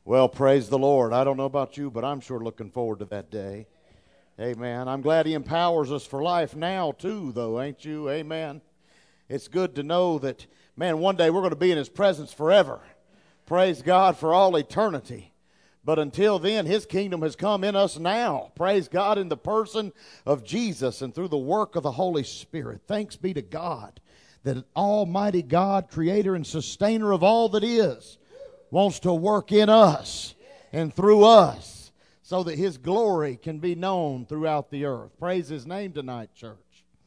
Well, praise the Lord. I don't know about you, but I'm sure looking forward to that day. Amen. I'm glad He empowers us for life now, too, though, ain't you? Amen. It's good to know that, man, one day we're going to be in His presence forever. Praise God for all eternity. But until then, His kingdom has come in us now. Praise God in the person of Jesus and through the work of the Holy Spirit. Thanks be to God that Almighty God, creator and sustainer of all that is, wants to work in us and through us so that His glory can be known throughout the earth. Praise His name tonight, church.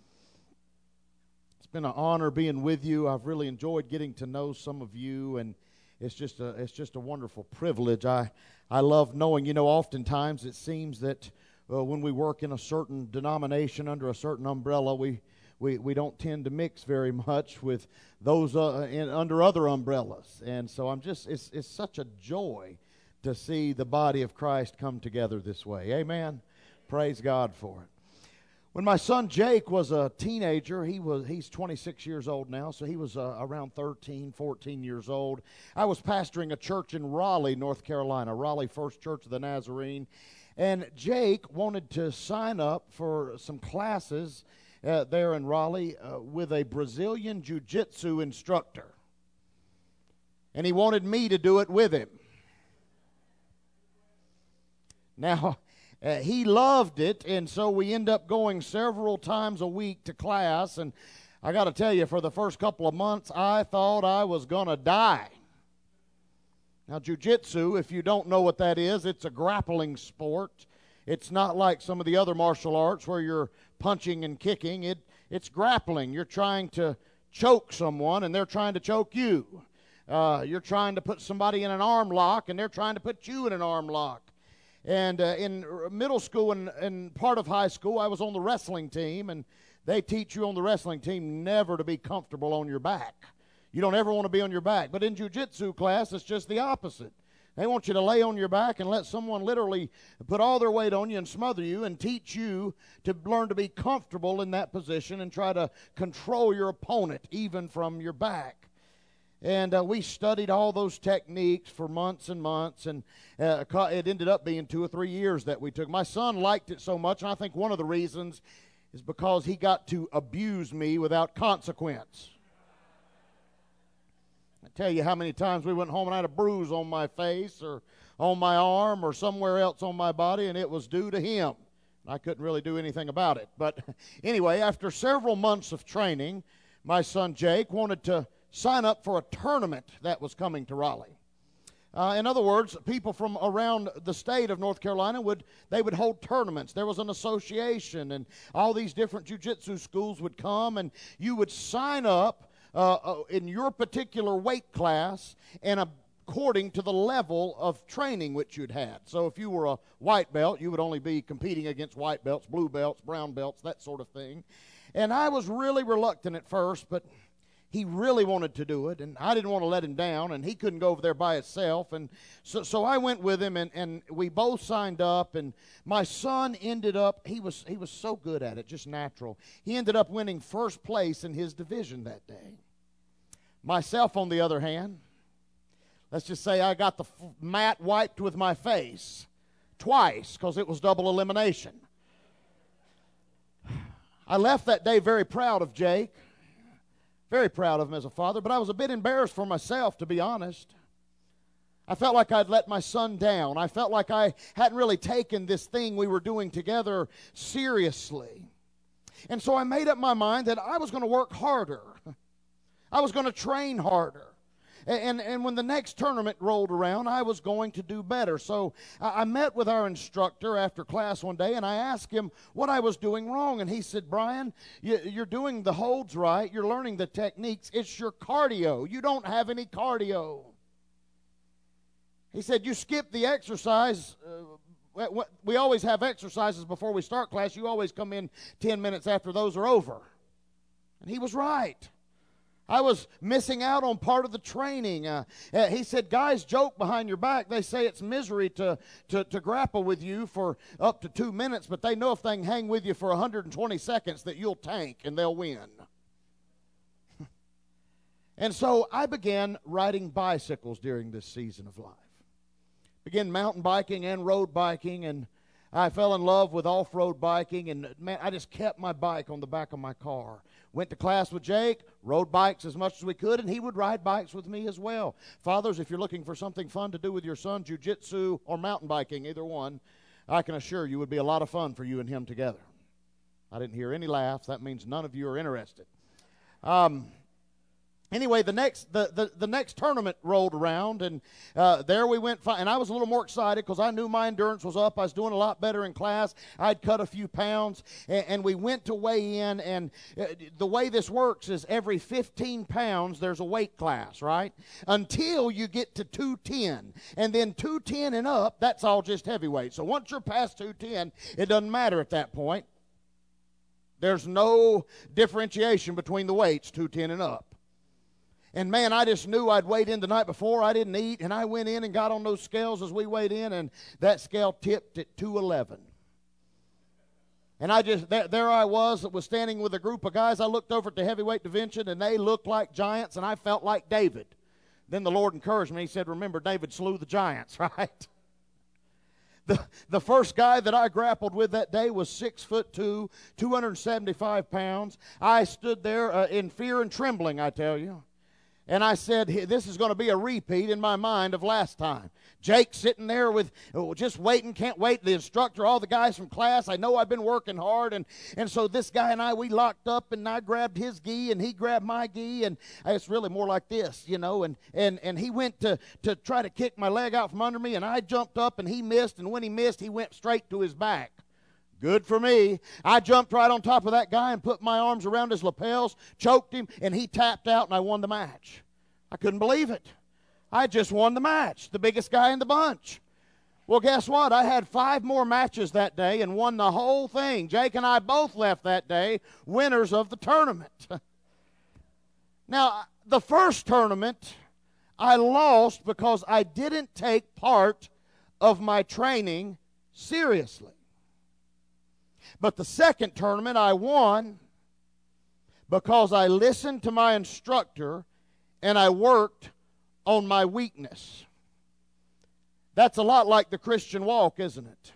It's been an honor being with you. I've really enjoyed getting to know some of you, and it's just a wonderful privilege. I love knowing, oftentimes it seems that when we work in a certain denomination under a certain umbrella, we don't tend to mix very much with those under other umbrellas. And so it's such a joy to see the body of Christ come together this way. Amen. Praise God for it. When my son Jake was a teenager, he's 26 years old now, so he was around 13, 14 years old. I was pastoring a church in Raleigh, North Carolina, Raleigh First Church of the Nazarene. And Jake wanted to sign up for some classes there in Raleigh with a Brazilian jiu-jitsu instructor. And he wanted me to do it with him. Now, he loved it, and so we end up going several times a week to class. And I got to tell you, for the first couple of months, I thought I was going to die. Now, jiu-jitsu, if you don't know what that is, it's a grappling sport. It's not like some of the other martial arts where you're punching and kicking. It's grappling. You're trying to choke someone, and they're trying to choke you. You're trying to put somebody in an arm lock, and they're trying to put you in an arm lock. And in middle school and part of high school, I was on the wrestling team, and they teach you on the wrestling team never to be comfortable on your back. You don't ever want to be on your back. But in jiu-jitsu class, it's just the opposite. They want you to lay on your back and let someone literally put all their weight on you and smother you and teach you to learn to be comfortable in that position and try to control your opponent even from your back. And we studied all those techniques for months and months, and it ended up being 2 or 3 years that we took. My son liked it so much, and I think one of the reasons is because he got to abuse me without consequence. I tell you how many times we went home and I had a bruise on my face or on my arm or somewhere else on my body, and it was due to him. I couldn't really do anything about it. But anyway, after several months of training, my son Jake wanted to sign up for a tournament that was coming to Raleigh. In other words, people from around the state of North Carolina would hold tournaments. There was an association, and all these different jiu-jitsu schools would come, and you would sign up in your particular weight class and according to the level of training which you'd had. So if you were a white belt, you would only be competing against white belts, blue belts, brown belts, that sort of thing. And I was really reluctant at first, but he really wanted to do it, and I didn't want to let him down, and he couldn't go over there by himself. And so I went with him, and we both signed up, and my son ended up, he was so good at it, just natural. He ended up winning first place in his division that day. Myself, on the other hand, let's just say I got the mat wiped with my face twice because it was double elimination. I left that day very proud of Jake. Very proud of him as a father, but I was a bit embarrassed for myself, to be honest. I felt like I'd let my son down. I felt like I hadn't really taken this thing we were doing together seriously. And so I made up my mind that I was going to work harder. I was going to train harder. And when the next tournament rolled around, I was going to do better. So I met with our instructor after class one day, and I asked him what I was doing wrong. And he said, "Brian, you're doing the holds right. You're learning the techniques. It's your cardio. You don't have any cardio." He said, "You skip the exercise. We always have exercises before we start class. You always come in 10 minutes after those are over." And he was right. I was missing out on part of the training. He said, "Guys joke behind your back. They say it's misery to grapple with you for up to 2 minutes, but they know if they can hang with you for 120 seconds that you'll tank and they'll win." And so I began riding bicycles during this season of life. began mountain biking and road biking, and I fell in love with off-road biking, and man, I just kept my bike on the back of my car. Went to class with Jake, rode bikes as much as we could, and he would ride bikes with me as well. Fathers, if you're looking for something fun to do with your son, jiu-jitsu or mountain biking, either one, I can assure you would be a lot of fun for you and him together. I didn't hear any laughs. That means none of you are interested. Anyway, the next tournament rolled around, and there we went. And I was a little more excited because I knew my endurance was up. I was doing a lot better in class. I'd cut a few pounds, and we went to weigh in. And the way this works is every 15 pounds there's a weight class, right? Until you get to 210, and then 210 and up, that's all just heavyweight. So once you're past 210, it doesn't matter at that point. There's no differentiation between the weights, 210 and up. And man, I just knew I'd weighed in the night before. I didn't eat, and I went in and got on those scales as we weighed in, and that scale tipped at 211. And I just, there I was standing with a group of guys. I looked over at the heavyweight division, and they looked like giants, and I felt like David. Then the Lord encouraged me. He said, remember, David slew the giants, right? The first guy that I grappled with that day was 6'2", 275 pounds. I stood there in fear and trembling, I tell you. And I said, this is going to be a repeat in my mind of last time. Jake sitting there with just waiting, can't wait. The instructor, all the guys from class, I know I've been working hard. And so this guy and I, we locked up, and I grabbed his gi, and he grabbed my gi. And it's really more like this, you know. And he went to try to kick my leg out from under me, and I jumped up, and he missed. And when he missed, he went straight to his back. Good for me. I jumped right on top of that guy and put my arms around his lapels, choked him, and he tapped out, and I won the match. I couldn't believe it. I just won the match, the biggest guy in the bunch. Well, guess what? I had 5 more matches that day and won the whole thing. Jake and I both left that day winners of the tournament. Now, the first tournament, I lost because I didn't take part of my training seriously. But the second tournament I won because I listened to my instructor and I worked on my weakness. That's a lot like the Christian walk, isn't it?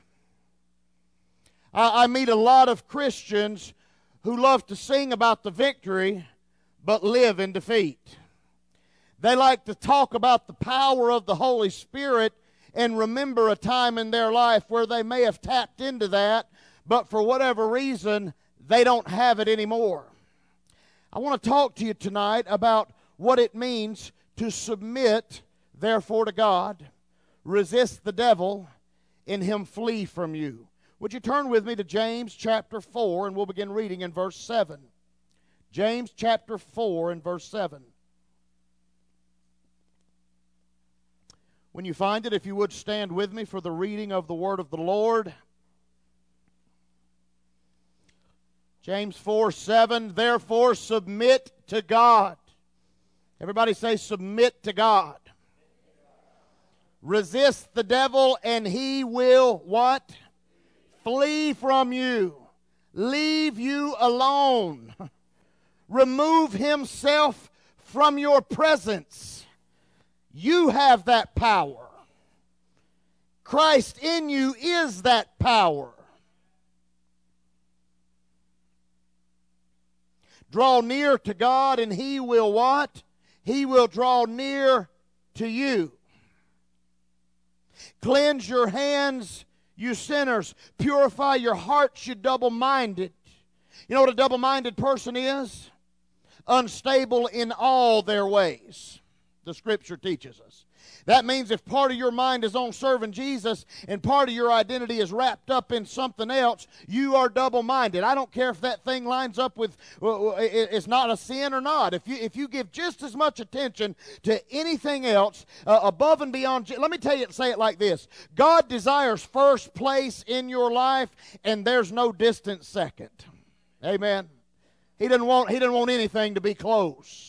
I meet a lot of Christians who love to sing about the victory but live in defeat. They like to talk about the power of the Holy Spirit and remember a time in their life where they may have tapped into that, but for whatever reason, they don't have it anymore. I want to talk to you tonight about what it means to submit, therefore, to God. Resist the devil, and him flee from you. Would you turn with me to James chapter 4, and we'll begin reading in verse 7. James chapter 4 and verse 7. When you find it, if you would stand with me for the reading of the word of the Lord. James 4:7, therefore submit to God. Everybody say, submit to God. Resist the devil, and he will what? Flee from you. Leave you alone. Remove himself from your presence. You have that power. Christ in you is that power. Draw near to God, and he will what? He will draw near to you. Cleanse your hands, you sinners. Purify your hearts, you double-minded. You know what a double-minded person is? Unstable in all their ways. The Scripture teaches us. That means if part of your mind is on serving Jesus and part of your identity is wrapped up in something else, you are double-minded. I don't care if that thing lines up with, it's not a sin or not. If you give just as much attention to anything else above and beyond, let me tell you, say it like this. God desires first place in your life, and there's no distant second. Amen. He didn't want anything to be close.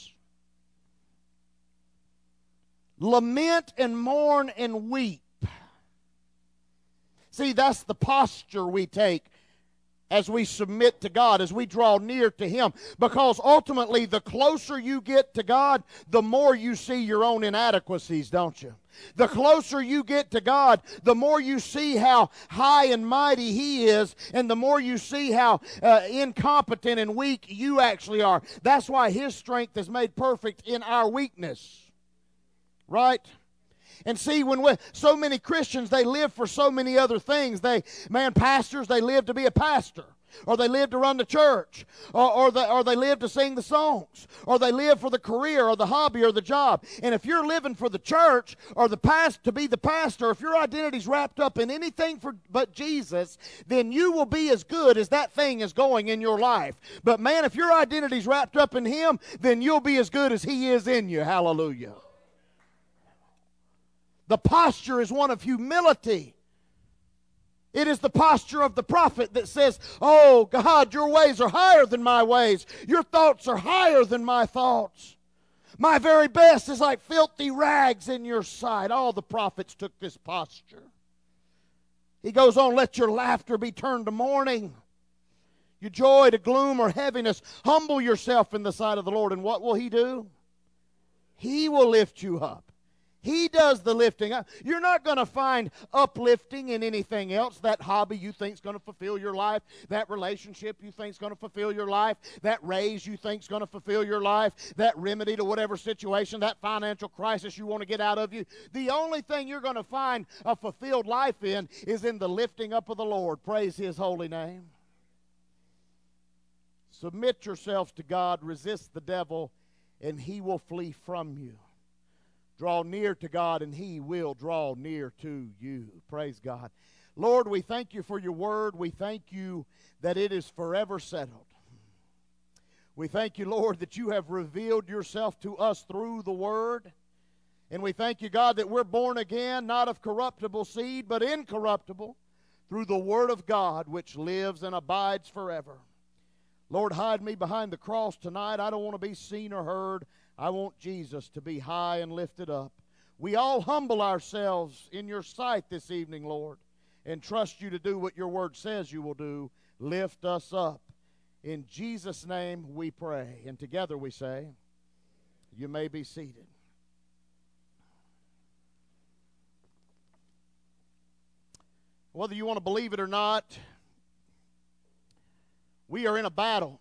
Lament and mourn and weep. See, that's the posture we take as we submit to God, as we draw near to Him. Because ultimately, the closer you get to God, the more you see your own inadequacies, don't you? The closer you get to God, the more you see how high and mighty He is, and the more you see how incompetent and weak you actually are. That's why His strength is made perfect in our weakness. Right? And see, so many Christians, they live for so many other things. Pastors, they live to be a pastor. Or they live to run the church. Or they live to sing the songs. Or they live for the career or the hobby or the job. And if you're living for the church or to be the pastor, if your identity's wrapped up in anything but Jesus, then you will be as good as that thing is going in your life. But man, if your identity's wrapped up in Him, then you'll be as good as He is in you. Hallelujah. The posture is one of humility. It is the posture of the prophet that says, oh, God, your ways are higher than my ways. Your thoughts are higher than my thoughts. My very best is like filthy rags in your sight. All the prophets took this posture. He goes on, let your laughter be turned to mourning, your joy to gloom or heaviness. Humble yourself in the sight of the Lord, and what will He do? He will lift you up. He does the lifting up. You're not going to find uplifting in anything else. That hobby you think is going to fulfill your life, that relationship you think is going to fulfill your life, that raise you think is going to fulfill your life, that remedy to whatever situation, that financial crisis you want to get out of you. The only thing you're going to find a fulfilled life in is in the lifting up of the Lord. Praise His holy name. Submit yourselves to God, resist the devil, and he will flee from you. Draw near to God, and He will draw near to you. Praise God. Lord, we thank You for Your word. We thank You that it is forever settled. We thank You, Lord, that You have revealed Yourself to us through the word. And we thank You, God, that we're born again, not of corruptible seed, but incorruptible, through the word of God, which lives and abides forever. Lord, hide me behind the cross tonight. I don't want to be seen or heard. I want Jesus to be high and lifted up. We all humble ourselves in Your sight this evening, Lord, and trust You to do what Your word says You will do. Lift us up. In Jesus' name we pray. And together we say, you may be seated. Whether you want to believe it or not, we are in a battle.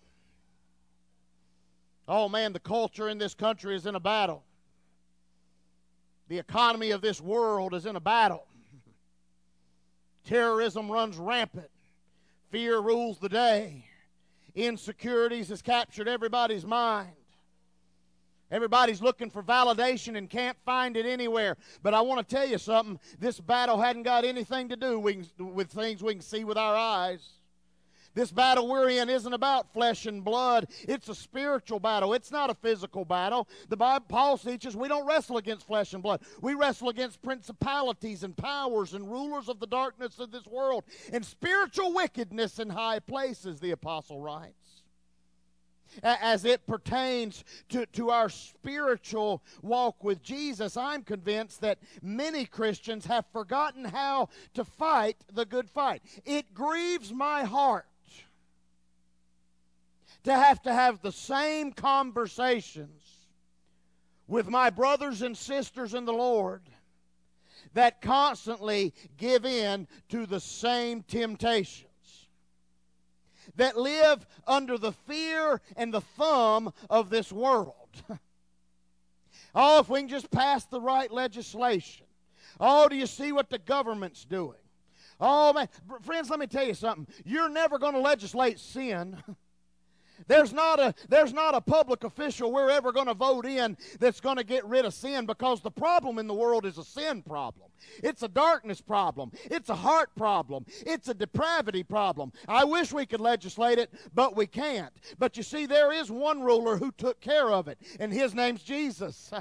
Oh man, the culture in this country is in a battle. The economy of this world is in a battle. Terrorism runs rampant. Fear rules the day. Insecurities has captured everybody's mind. Everybody's looking for validation and can't find it anywhere. But I want to tell you something. This battle hadn't got anything to do with things we can see with our eyes. This battle we're in isn't about flesh and blood. It's a spiritual battle. It's not a physical battle. The Bible, Paul teaches we don't wrestle against flesh and blood. We wrestle against principalities and powers and rulers of the darkness of this world and spiritual wickedness in high places, the apostle writes. As it pertains to our spiritual walk with Jesus, I'm convinced that many Christians have forgotten how to fight the good fight. It grieves my heart to have the same conversations with my brothers and sisters in the Lord that constantly give in to the same temptations, that live under the fear and the thumb of this world. Oh, if we can just pass the right legislation. Oh, do you see what the government's doing? Oh, man. Friends, let me tell you something. You're never going to legislate sin. There's not a public official we're ever going to vote in that's going to get rid of sin, because the problem in the world is a sin problem. It's a darkness problem. It's a heart problem. It's a depravity problem. I wish we could legislate it, but we can't. But you see, there is one ruler who took care of it, and His name's Jesus.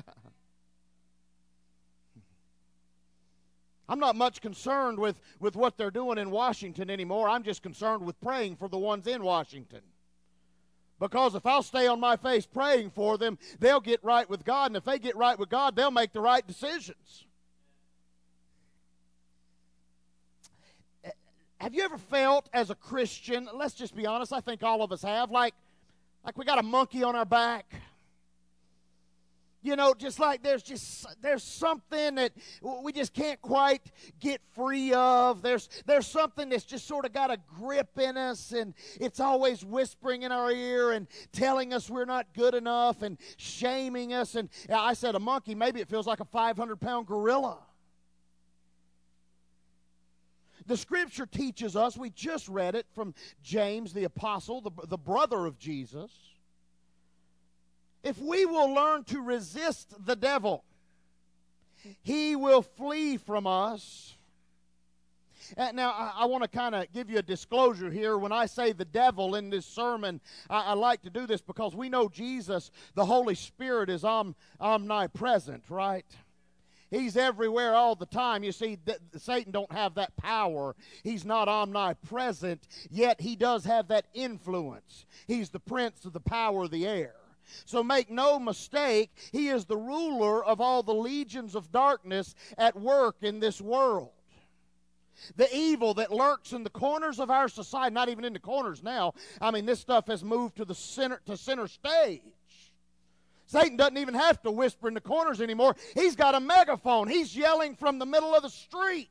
I'm not much concerned with what they're doing in Washington anymore. I'm just concerned with praying for the ones in Washington. Because if I'll stay on my face praying for them, they'll get right with God. And if they get right with God, they'll make the right decisions. Have you ever felt as a Christian, let's just be honest, I think all of us have, like we got a monkey on our back? You know, just like there's something that we just can't quite get free of. There's something that's just sort of got a grip in us, and it's always whispering in our ear and telling us we're not good enough and shaming us. And I said a monkey, maybe it feels like a 500-pound gorilla. The Scripture teaches us, we just read it from James the apostle, the brother of Jesus. If we will learn to resist the devil, he will flee from us. Now, I want to kind of give you a disclosure here. When I say the devil in this sermon, I like to do this because we know Jesus, the Holy Spirit, is omnipresent, right? He's everywhere all the time. You see, Satan don't have that power. He's not omnipresent, yet he does have that influence. He's the prince of the power of the air. So make no mistake, he is the ruler of all the legions of darkness at work in this world. The evil that lurks in the corners of our society, not even in the corners now. I mean, this stuff has moved to the center stage. Satan doesn't even have to whisper in the corners anymore. He's got a megaphone. He's yelling from the middle of the street.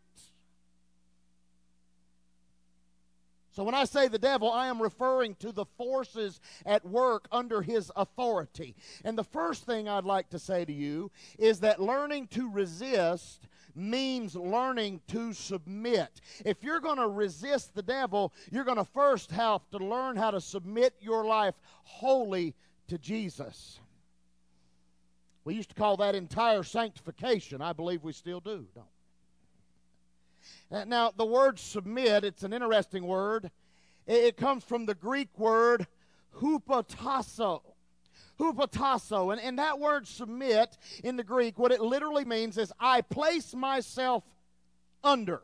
So when I say the devil, I am referring to the forces at work under his authority. And the first thing I'd like to say to you is that learning to resist means learning to submit. If you're going to resist the devil, you're going to first have to learn how to submit your life wholly to Jesus. We used to call that entire sanctification. I believe we still do, don't we? Now, the word submit, it's an interesting word. It comes from the Greek word hupotasso. Hupotasso. And that word submit in the Greek, what it literally means is I place myself under.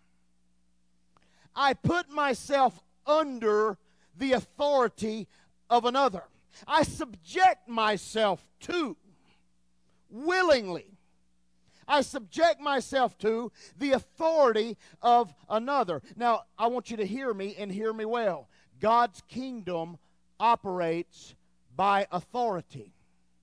I put myself under the authority of another. I subject myself to, willingly, I subject myself to the authority of another. Now, I want you to hear me and hear me well. God's kingdom operates by authority.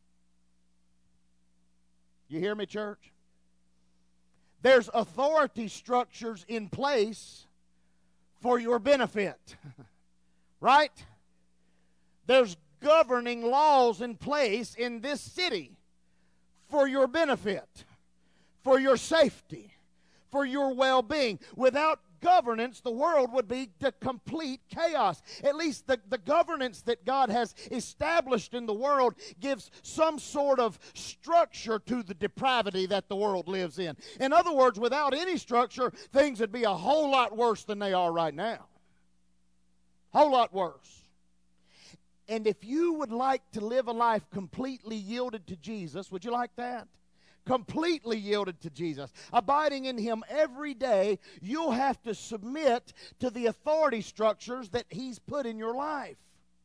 You hear me, church? There's authority structures in place for your benefit. Right? There's governing laws in place in this city for your benefit, for your safety, for your well-being. Without governance, the world would be the complete chaos. At least the governance that God has established in the world gives some sort of structure to the depravity that the world lives in. In other words, without any structure, things would be a whole lot worse than they are right now. Whole lot worse. And if you would like to live a life completely yielded to Jesus, would you like that? Completely yielded to Jesus, abiding in Him every day, you'll have to submit to the authority structures that He's put in your life.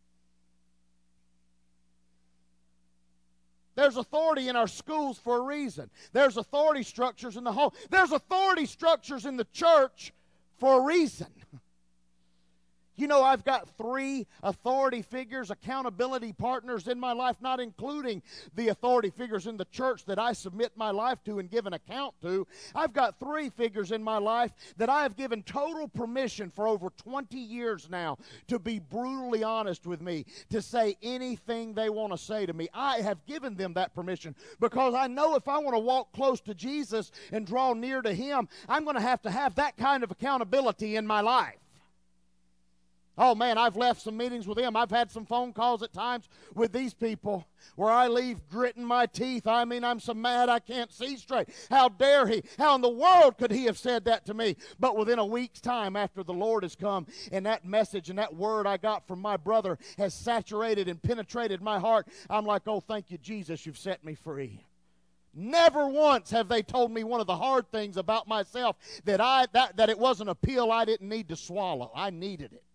There's authority in our schools for a reason. There's authority structures in the home. There's authority structures in the church for a reason. You know, I've got 3 authority figures, accountability partners in my life, not including the authority figures in the church that I submit my life to and give an account to. I've got 3 figures in my life that I have given total permission for over 20 years now to be brutally honest with me, to say anything they want to say to me. I have given them that permission because I know if I want to walk close to Jesus and draw near to Him, I'm going to have that kind of accountability in my life. Oh, man, I've left some meetings with them. I've had some phone calls at times with these people where I leave gritting my teeth. I mean, I'm so mad I can't see straight. How dare he? How in the world could he have said that to me? But within a week's time, after the Lord has come and that message and that word I got from my brother has saturated and penetrated my heart, I'm like, oh, thank you, Jesus, you've set me free. Never once have they told me one of the hard things about myself that it wasn't a pill I didn't need to swallow. I needed it.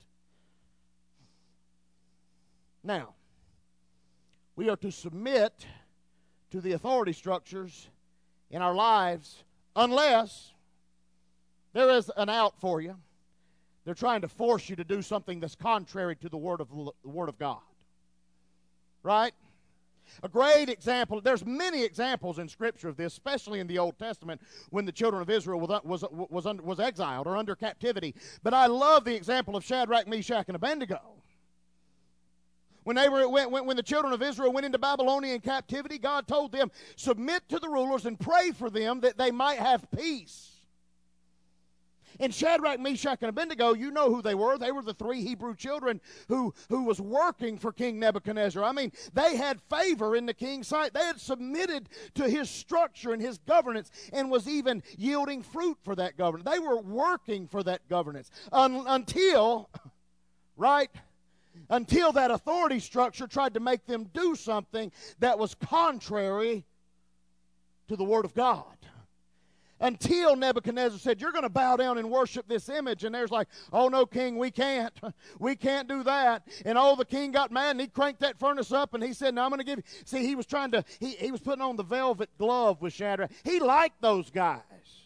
Now, we are to submit to the authority structures in our lives unless there is an out for you. They're trying to force you to do something that's contrary to the Word of God. Right? A great example, there's many examples in Scripture of this, especially in the Old Testament when the children of Israel was exiled or under captivity. But I love the example of Shadrach, Meshach, and Abednego. When the children of Israel went into Babylonian captivity, God told them, submit to the rulers and pray for them that they might have peace. And Shadrach, Meshach, and Abednego, you know who they were. They were the three Hebrew children who was working for King Nebuchadnezzar. I mean, they had favor in the king's sight. They had submitted to his structure and his governance and was even yielding fruit for that governance. They were working for that governance until that authority structure tried to make them do something that was contrary to the Word of God. Until Nebuchadnezzar said, you're going to bow down and worship this image. And there's like, oh no, king, we can't. We can't do that. And the king got mad and he cranked that furnace up and he said, no, I'm going to give you. See, he was trying to, he was putting on the velvet glove with Shadrach. He liked those guys.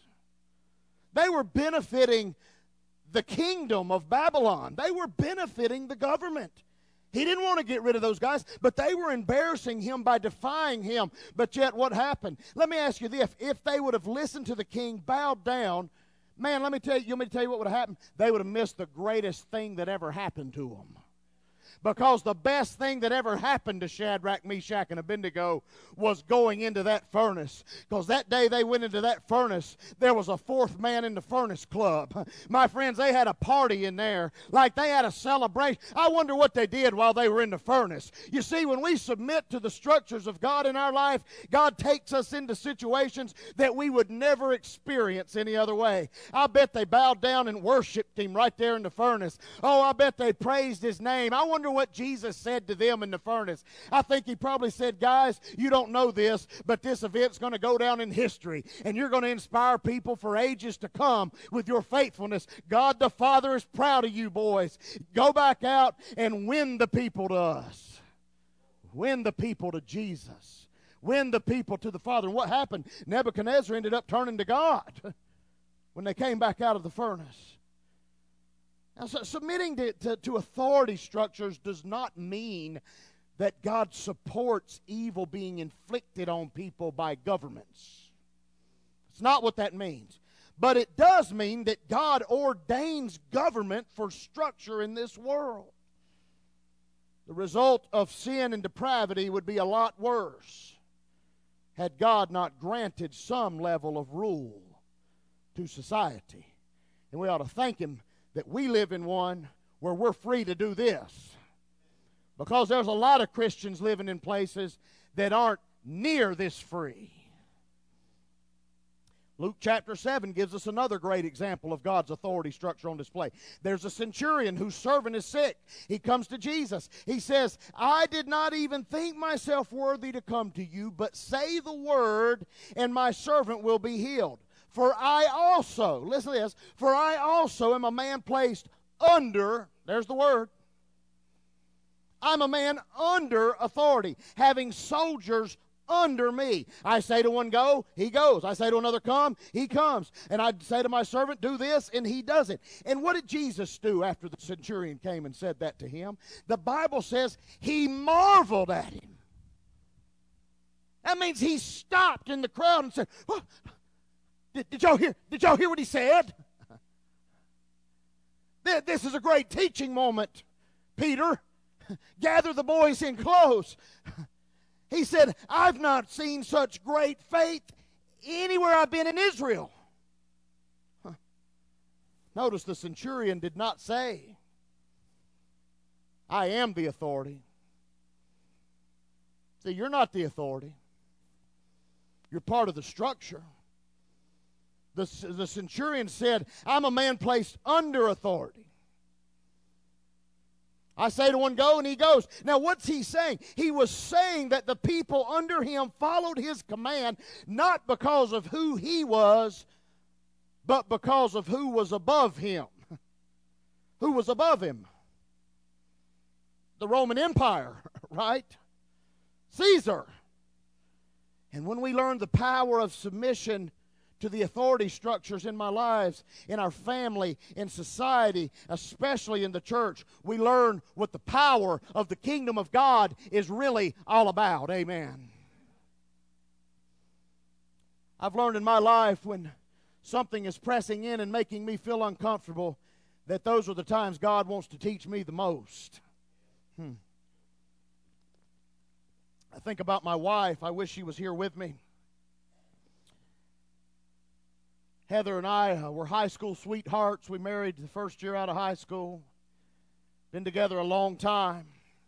They were benefiting the kingdom of Babylon. They were benefiting the government. He didn't want to get rid of those guys, but they were embarrassing him by defying him. But yet what happened? Let me ask you this. If they would have listened to the king, bowed down, man, let me tell you, you want me to tell you what would have happened? They would have missed the greatest thing that ever happened to them. Because the best thing that ever happened to Shadrach, Meshach, and Abednego was going into that furnace. Because that day they went into that furnace, there was a fourth man in the furnace club. My friends, they had a party in there, like they had a celebration. I wonder what they did while they were in the furnace. You see, when we submit to the structures of God in our life, God takes us into situations that we would never experience any other way. I bet they bowed down and worshiped Him right there in the furnace. Oh, I bet they praised His name. I wonder what Jesus said to them in the furnace. I think He probably said, guys, you don't know this, but this event's going to go down in history, and you're going to inspire people for ages to come with your faithfulness. God the Father is proud of you, boys. Go back out and win the people to us. Win the people to Jesus. Win the people to the Father. And what happened? Nebuchadnezzar ended up turning to God when they came back out of the furnace. Now, so submitting to authority structures does not mean that God supports evil being inflicted on people by governments. It's not what that means. But it does mean that God ordains government for structure in this world. The result of sin and depravity would be a lot worse had God not granted some level of rule to society. And we ought to thank Him that we live in one where we're free to do this. Because there's a lot of Christians living in places that aren't near this free. Luke chapter 7 gives us another great example of God's authority structure on display. There's a centurion whose servant is sick. He comes to Jesus. He says, I did not even think myself worthy to come to you, but say the word, and my servant will be healed. For I also, listen to this, for I also am a man placed under, there's the word, I'm a man under authority, having soldiers under me. I say to one, go, he goes. I say to another, come, he comes. And I say to my servant, do this, and he does it. And what did Jesus do after the centurion came and said that to him? The Bible says he marveled at him. That means he stopped in the crowd and said, oh, Did y'all hear what he said? This is a great teaching moment, Peter. Gather the boys in close. He said, I've not seen such great faith anywhere I've been in Israel. Notice the centurion did not say, I am the authority. See, you're not the authority. You're part of the structure. The centurion said, I'm a man placed under authority. I say to one, go, and he goes. Now, what's he saying? He was saying that the people under him followed his command, not because of who he was, but because of who was above him. Who was above him? The Roman Empire, right? Caesar. And when we learn the power of submission to the authority structures in my lives, in our family, in society, especially in the church, we learn what the power of the kingdom of God is really all about. Amen. I've learned in my life when something is pressing in and making me feel uncomfortable, that those are the times God wants to teach me the most. I think about my wife. I wish she was here with me. Heather and I were high school sweethearts. We married the first year out of high school. Been together a long time.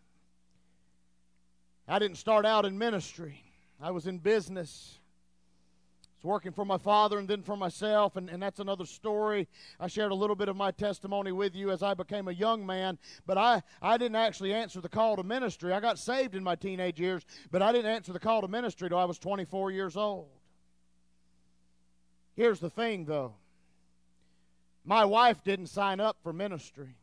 I didn't start out in ministry. I was in business. I was working for my father and then for myself, and that's another story. I shared a little bit of my testimony with you as I became a young man, but I didn't actually answer the call to ministry. I got saved in my teenage years, but I didn't answer the call to ministry till I was 24 years old. Here's the thing, though. My wife didn't sign up for ministry.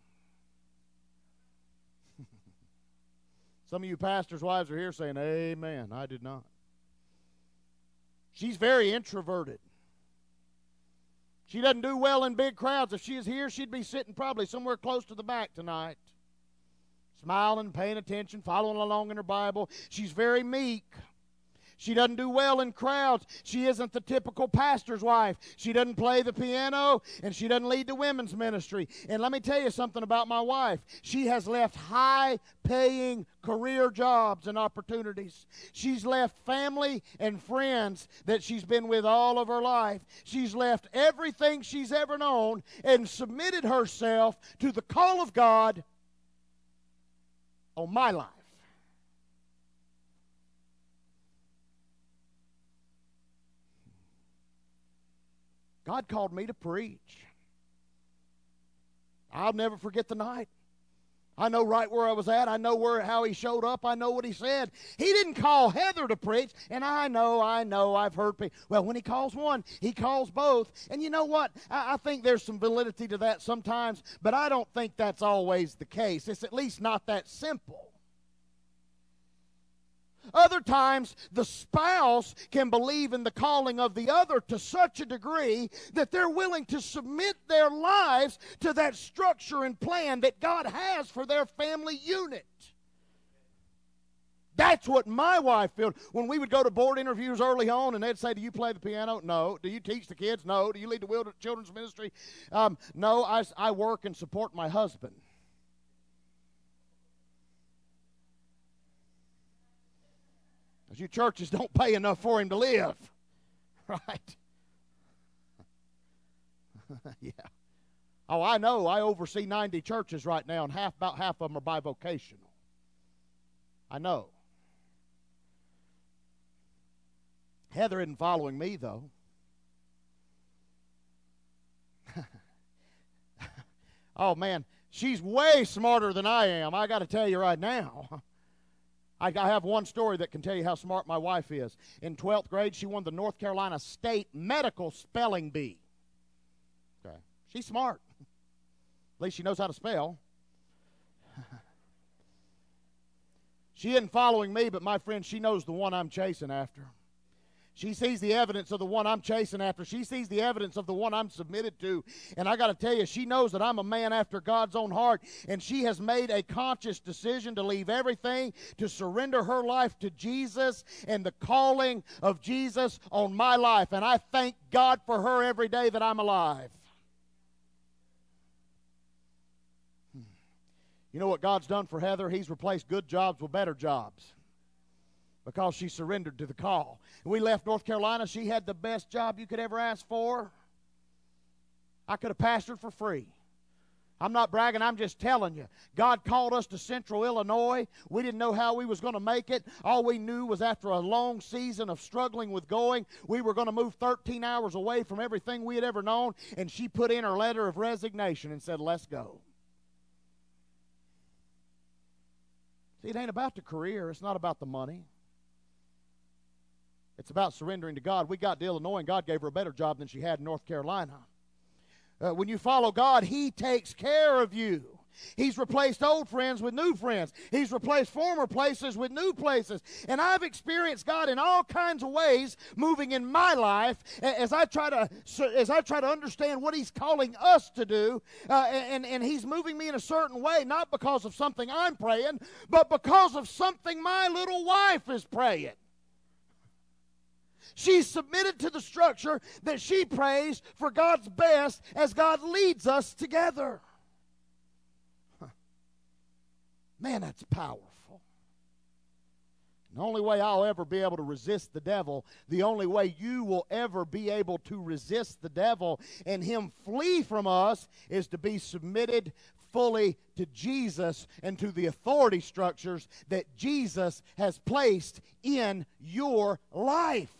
Some of you pastors' wives are here saying, amen. I did not. She's very introverted. She doesn't do well in big crowds. If she is here, she'd be sitting probably somewhere close to the back tonight, smiling, paying attention, following along in her Bible. She's very meek. She doesn't do well in crowds. She isn't the typical pastor's wife. She doesn't play the piano, and she doesn't lead the women's ministry. And let me tell you something about my wife. She has left high-paying career jobs and opportunities. She's left family and friends that she's been with all of her life. She's left everything she's ever known and submitted herself to the call of God on my life. God called me to preach. I'll never forget the night. I know right where I was at. I know how he showed up. I know what he said. He didn't call Heather to preach, and I know, I've heard people. Well, when he calls one, he calls both. And you know what? I think there's some validity to that sometimes, but I don't think that's always the case. It's at least not that simple. Other times, the spouse can believe in the calling of the other to such a degree that they're willing to submit their lives to that structure and plan that God has for their family unit. That's what my wife felt. When we would go to board interviews early on and they'd say, do you play the piano? No. Do you teach the kids? No. Do you lead the children's ministry? No, I work and support my husband. You churches don't pay enough for him to live, right? Yeah. Oh, I know. I oversee 90 churches right now, and about half of them are bivocational. I know. Heather isn't following me, though. Oh, man. She's way smarter than I am. I got to tell you right now. I have one story that can tell you how smart my wife is. In 12th grade, she won the North Carolina State Medical Spelling Bee. Okay. She's smart. At least she knows how to spell. She isn't following me, but my friend, she knows the one I'm chasing after. She sees the evidence of the one I'm chasing after. She sees the evidence of the one I'm submitted to. And I got to tell you, she knows that I'm a man after God's own heart. And she has made a conscious decision to leave everything, to surrender her life to Jesus and the calling of Jesus on my life. And I thank God for her every day that I'm alive. You know what God's done for Heather? He's replaced good jobs with better jobs, because she surrendered to the call. We left North Carolina. She had the best job you could ever ask for. I could have pastored for free. I'm not bragging. I'm just telling you. God called us to Central Illinois. We didn't know how we was going to make it. All we knew was after a long season of struggling with going, we were going to move 13 hours away from everything we had ever known. And she put in her letter of resignation and said, let's go. See, it ain't about the career. It's not about the money. It's about surrendering to God. We got to Illinois, and God gave her a better job than she had in North Carolina. When you follow God, He takes care of you. He's replaced old friends with new friends. He's replaced former places with new places. And I've experienced God in all kinds of ways moving in my life as I try to understand what He's calling us to do. And He's moving me in a certain way, not because of something I'm praying, but because of something my little wife is praying. She's submitted to the structure that she prays for God's best as God leads us together. Man, that's powerful. The only way I'll ever be able to resist the devil, the only way you will ever be able to resist the devil and him flee from us, is to be submitted fully to Jesus and to the authority structures that Jesus has placed in your life.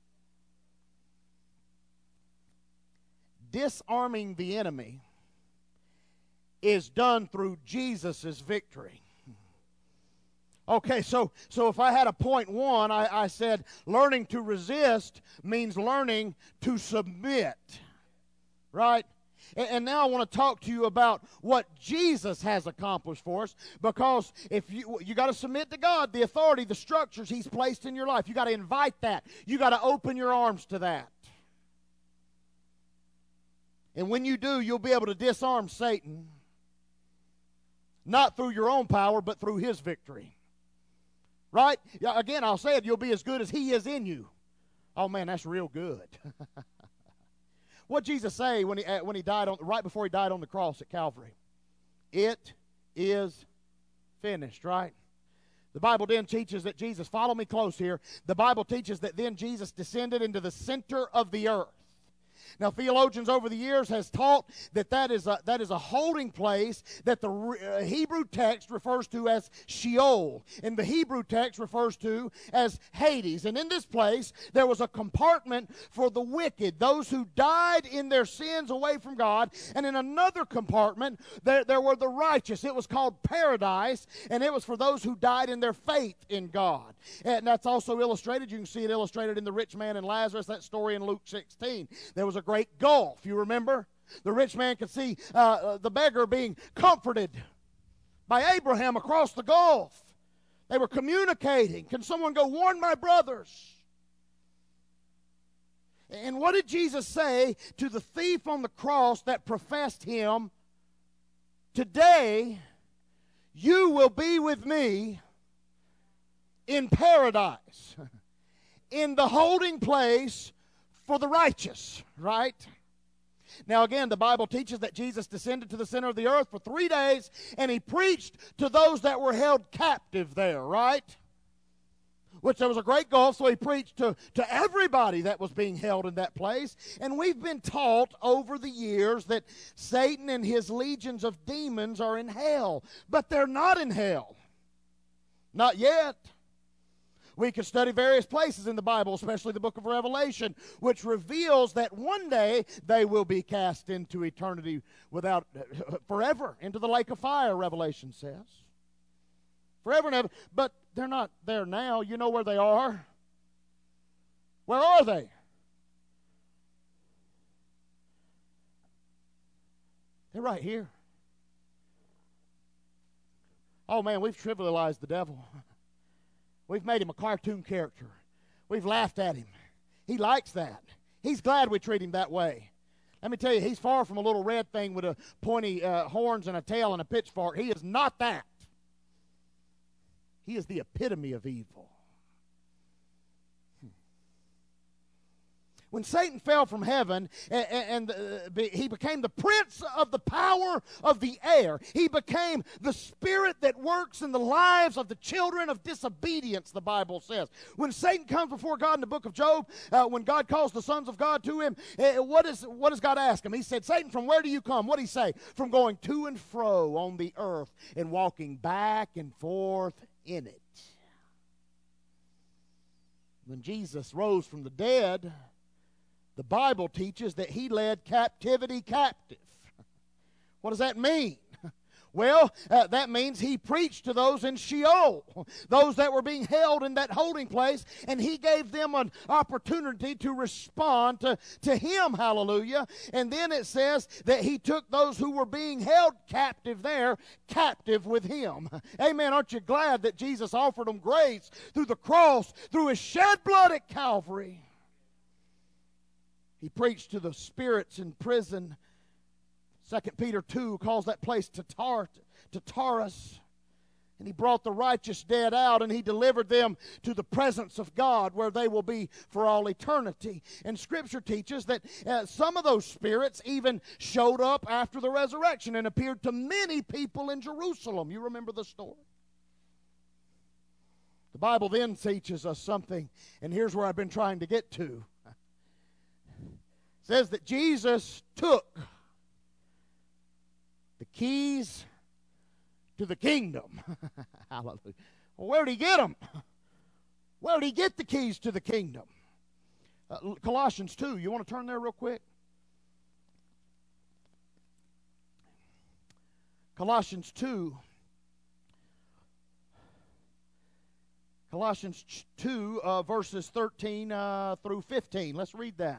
Disarming the enemy is done through Jesus' victory. Okay, so if I had a point one, I said learning to resist means learning to submit, right? And now I want to talk to you about what Jesus has accomplished for us, because if you got to submit to God, the authority, the structures He's placed in your life. You got to invite that. You got to open your arms to that. And when you do, you'll be able to disarm Satan, not through your own power, but through his victory. Right? Again, I'll say it, you'll be as good as he is in you. Oh, man, that's real good. What did Jesus say when he died right before He died on the cross at Calvary? It is finished, right? The Bible then teaches that Jesus, follow me close here, the Bible teaches that then Jesus descended into the center of the earth. Now, theologians over the years has taught that is a holding place that the Hebrew text refers to as Sheol, and the Hebrew text refers to as Hades. And in this place, there was a compartment for the wicked, those who died in their sins away from God. And in another compartment, there were the righteous. It was called paradise, and it was for those who died in their faith in God. And that's also illustrated. You can see it illustrated in the rich man and Lazarus, that story in Luke 16. There was a great gulf, you remember? The rich man could see the beggar being comforted by Abraham across the gulf. They were communicating. Can someone go warn my brothers? And what did Jesus say to the thief on the cross that professed Him? Today, you will be with me in paradise, in the holding place for the righteous, right? Now again, the Bible teaches that Jesus descended to the center of the earth for 3 days, and He preached to those that were held captive there, right? Which there was a great gulf, so He preached to everybody that was being held in that place. And we've been taught over the years that Satan and his legions of demons are in hell, but they're not in hell. Not yet. We could study various places in the Bible, especially the book of Revelation, which reveals that one day they will be cast into eternity forever, into the lake of fire, Revelation says. Forever and ever. But they're not there now. You know where they are? Where are they? They're right here. Oh, man, we've trivialized the devil. We've made him a cartoon character. We've laughed at him. He likes that. He's glad we treat him that way. Let me tell you, he's far from a little red thing with a pointy horns and a tail and a pitchfork. He is not that. He is the epitome of evil. When Satan fell from heaven and he became the prince of the power of the air, he became the spirit that works in the lives of the children of disobedience, the Bible says. When Satan comes before God in the book of Job, when God calls the sons of God to him, what does God ask him? He said, Satan, from where do you come? What did he say? From going to and fro on the earth and walking back and forth in it. When Jesus rose from the dead, the Bible teaches that He led captivity captive. What does that mean? Well, that means he preached to those in Sheol, those that were being held in that holding place, and he gave them an opportunity to respond to him, hallelujah. And then it says that he took those who were being held captive there, captive with him. Amen. Aren't you glad that Jesus offered them grace through the cross, through his shed blood at Calvary? He preached to the spirits in prison. 2 Peter 2 calls that place Tartarus. And he brought the righteous dead out, and he delivered them to the presence of God, where they will be for all eternity. And Scripture teaches that some of those spirits even showed up after the resurrection and appeared to many people in Jerusalem. You remember the story? The Bible then teaches us something, and here's where I've been trying to get to. It says that Jesus took the keys to the kingdom. Hallelujah. Well, where did he get them? Where did he get the keys to the kingdom? Colossians 2. You want to turn there real quick? Colossians 2. Colossians 2, verses 13 through 15. Let's read that.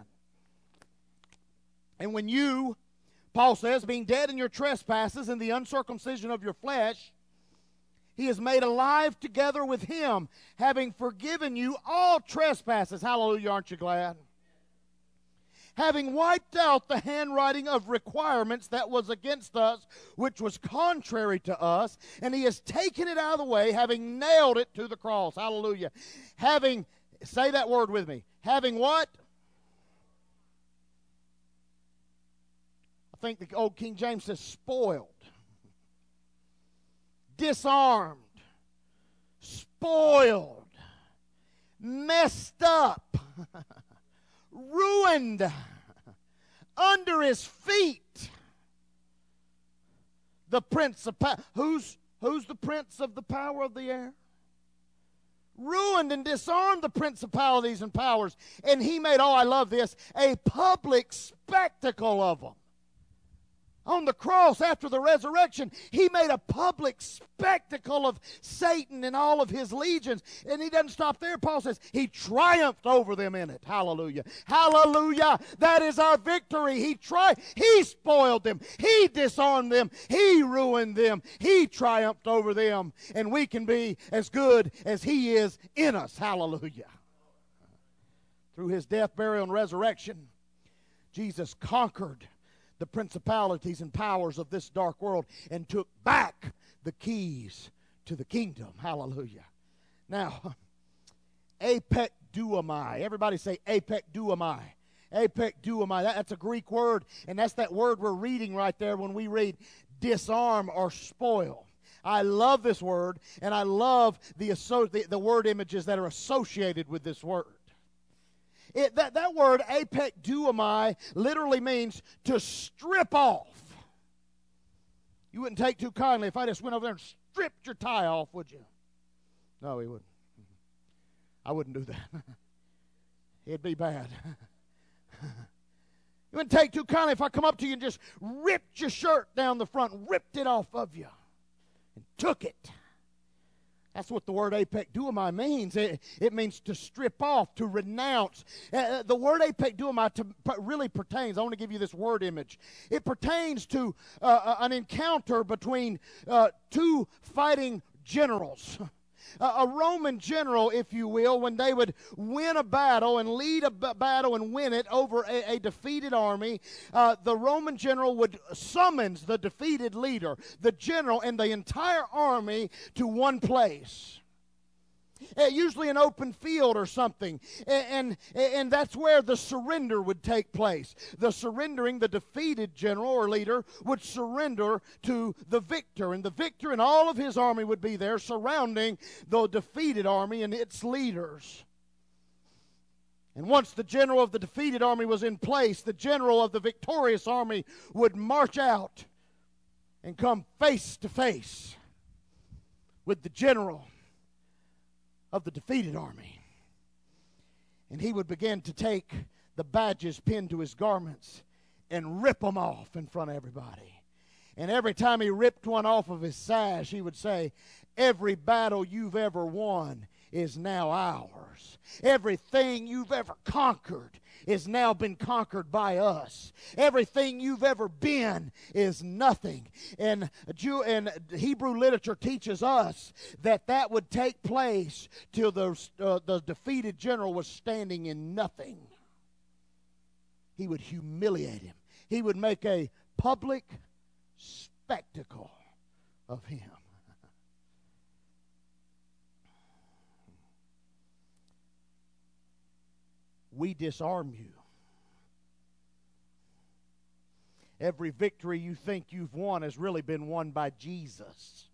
And when you, Paul says, being dead in your trespasses and the uncircumcision of your flesh, he is made alive together with him, having forgiven you all trespasses. Hallelujah, aren't you glad? Having wiped out the handwriting of requirements that was against us, which was contrary to us, and he has taken it out of the way, having nailed it to the cross. Hallelujah. Having, say that word with me. Having what? I think the old King James says spoiled, disarmed, spoiled, messed up, ruined under his feet. The prince of power. Who's the prince of the power of the air? Ruined and disarmed the principalities and powers. And he made, oh, I love this, a public spectacle of them. On the cross after the resurrection, he made a public spectacle of Satan and all of his legions. And he doesn't stop there. Paul says he triumphed over them in it. Hallelujah. Hallelujah. That is our victory. He spoiled them. He disarmed them. He ruined them. He triumphed over them. And we can be as good as he is in us. Hallelujah. Through his death, burial, and resurrection, Jesus conquered the principalities and powers of this dark world and took back the keys to the kingdom. Hallelujah. Now, apekduomai. Everybody say apekduomai. Apekduomai. That's a Greek word, and that's that word we're reading right there when we read disarm or spoil. I love this word, and I love the word images that are associated with this word. That word, apekduomai, literally means to strip off. You wouldn't take too kindly if I just went over there and stripped your tie off, would you? No, he wouldn't. I wouldn't do that. It'd be bad. You wouldn't take too kindly if I come up to you and just ripped your shirt down the front, ripped it off of you, and took it. That's what the word apekduomai means. It means to strip off, to renounce. The word apekduomai really pertains, I want to give you this word image. It pertains to an encounter between two fighting generals. A Roman general, if you will, when they would win a battle and lead a battle and win it over a defeated army, the Roman general would summons the defeated leader, the general, and the entire army to one place. Usually an open field or something, and that's where the surrender would take place. The surrendering, the defeated general or leader would surrender to the victor, and the victor and all of his army would be there surrounding the defeated army and its leaders. And once the general of the defeated army was in place, the general of the victorious army would march out and come face to face with the general of the defeated army. And he would begin to take the badges pinned to his garments and rip them off in front of everybody. And every time he ripped one off of his sash, he would say, every battle you've ever won is now ours. Everything you've ever conquered is now been conquered by us. Everything you've ever been is nothing. And Hebrew literature teaches us that that would take place till the defeated general was standing in nothing. He would humiliate him. He would make a public spectacle of him. We disarm you. Every victory you think you've won has really been won by Jesus.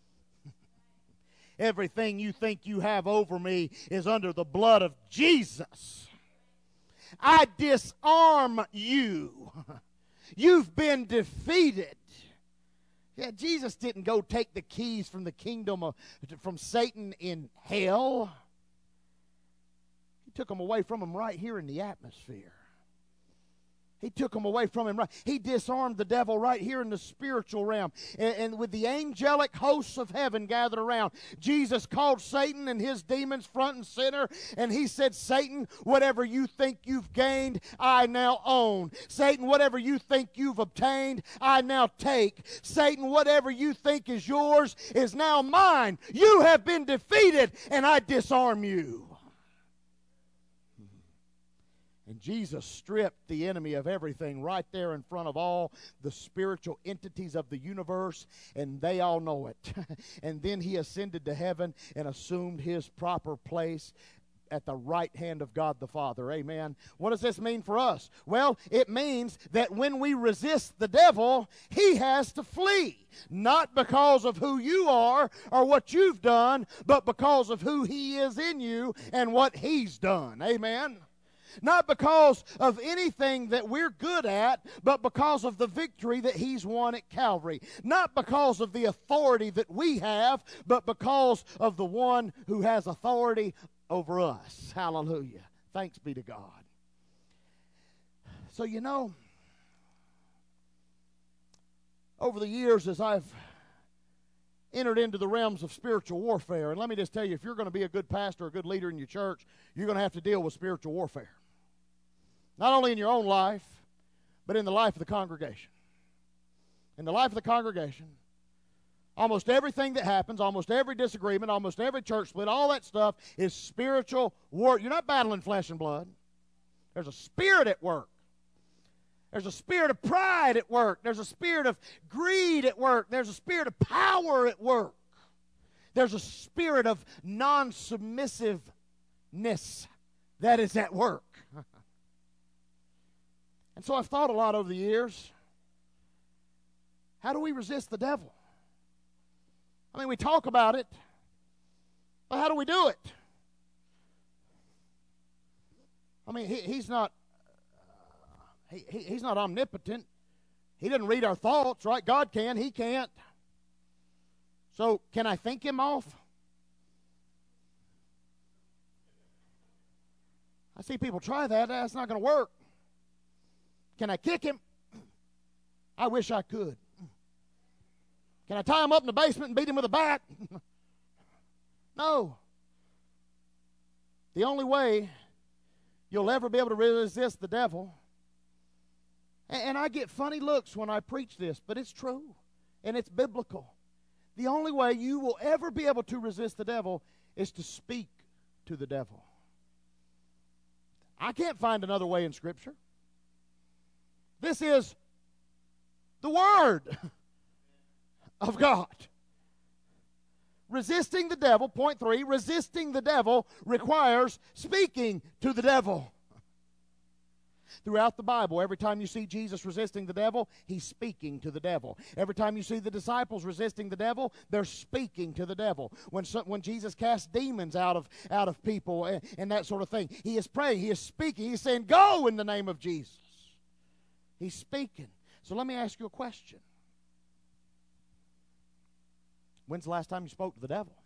Everything you think you have over me is under the blood of Jesus. I disarm you. You've been defeated. Yeah, Jesus didn't go take the keys from the kingdom from Satan in hell. He took them away from him right here in the atmosphere. He took them away from him. Right. He disarmed the devil right here in the spiritual realm. And with the angelic hosts of heaven gathered around, Jesus called Satan and his demons front and center. And he said, Satan, whatever you think you've gained, I now own. Satan, whatever you think you've obtained, I now take. Satan, whatever you think is yours is now mine. You have been defeated, and I disarm you. And Jesus stripped the enemy of everything right there in front of all the spiritual entities of the universe, and they all know it. And then he ascended to heaven and assumed his proper place at the right hand of God the Father. Amen. What does this mean for us? Well, it means that when we resist the devil, he has to flee. Not because of who you are or what you've done, but because of who he is in you and what he's done. Amen. Not because of anything that we're good at, but because of the victory that he's won at Calvary. Not because of the authority that we have, but because of the one who has authority over us. Hallelujah. Thanks be to God. So, you know, over the years as I've entered into the realms of spiritual warfare, and let me just tell you, if you're going to be a good pastor, a good leader in your church, you're going to have to deal with spiritual warfare. Not only in your own life, but in the life of the congregation. In the life of the congregation, almost everything that happens, almost every disagreement, almost every church split, all that stuff is spiritual war. You're not battling flesh and blood. There's a spirit at work. There's a spirit of pride at work. There's a spirit of greed at work. There's a spirit of power at work. There's a spirit of non-submissiveness that is at work. And so I've thought a lot over the years, how do we resist the devil? I mean, we talk about it, but how do we do it? I mean, he's not omnipotent. He doesn't read our thoughts, right? God can, he can't. So can I think him off? I see people try that. That's not going to work. Can I kick him? I wish I could. Can I tie him up in the basement and beat him with a bat? No. The only way you'll ever be able to resist the devil, and I get funny looks when I preach this, but it's true, and it's biblical. The only way you will ever be able to resist the devil is to speak to the devil. I can't find another way in Scripture. This is the Word of God. Resisting the devil, point 3, resisting the devil requires speaking to the devil. Throughout the Bible, every time you see Jesus resisting the devil, he's speaking to the devil. Every time you see the disciples resisting the devil, they're speaking to the devil. When Jesus cast demons out of people and that sort of thing, he is praying, he is speaking, he's saying, go in the name of Jesus. He's speaking. So let me ask you a question. When's the last time you spoke to the devil?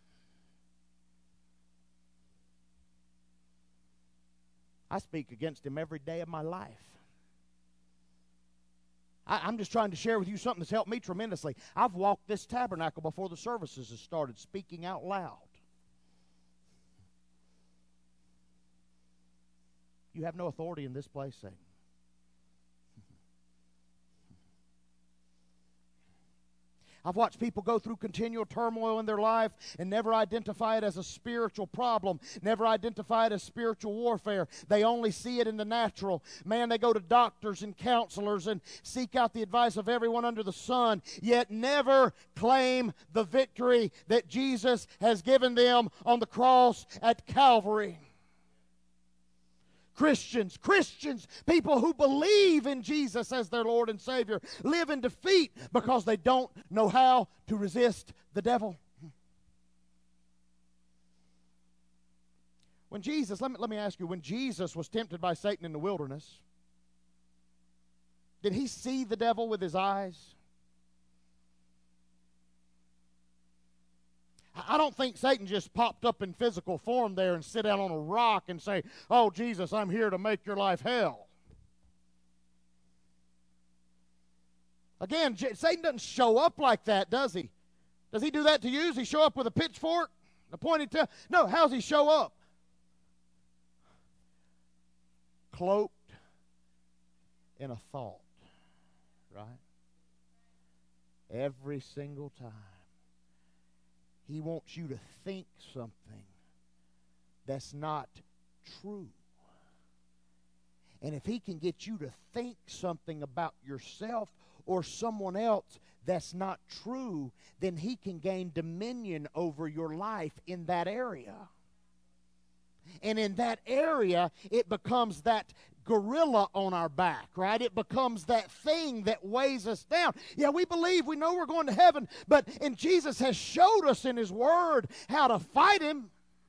I speak against him every day of my life. I'm just trying to share with you something that's helped me tremendously. I've walked this tabernacle before the services have started, speaking out loud. You have no authority in this place, Satan. I've watched people go through continual turmoil in their life and never identify it as a spiritual problem, never identify it as spiritual warfare. They only see it in the natural. Man, they go to doctors and counselors and seek out the advice of everyone under the sun, yet never claim the victory that Jesus has given them on the cross at Calvary. Christians, people who believe in Jesus as their Lord and Savior, live in defeat because they don't know how to resist the devil. When Jesus, let me ask you, when Jesus was tempted by Satan in the wilderness, did he see the devil with his eyes? I don't think Satan just popped up in physical form there and sit down on a rock and say, "Oh, Jesus, I'm here to make your life hell." Again, Satan doesn't show up like that, does he? Does he do that to you? Does he show up with a pitchfork, a pointed tail? No, how does he show up? Cloaked in a thought, right? Every single time. He wants you to think something that's not true. And if he can get you to think something about yourself or someone else that's not true, then he can gain dominion over your life in that area. And in that area, it becomes that gorilla on our back, right? It becomes that thing that weighs us down. Yeah, we believe, we know we're going to heaven, and Jesus has showed us in his word how to fight him.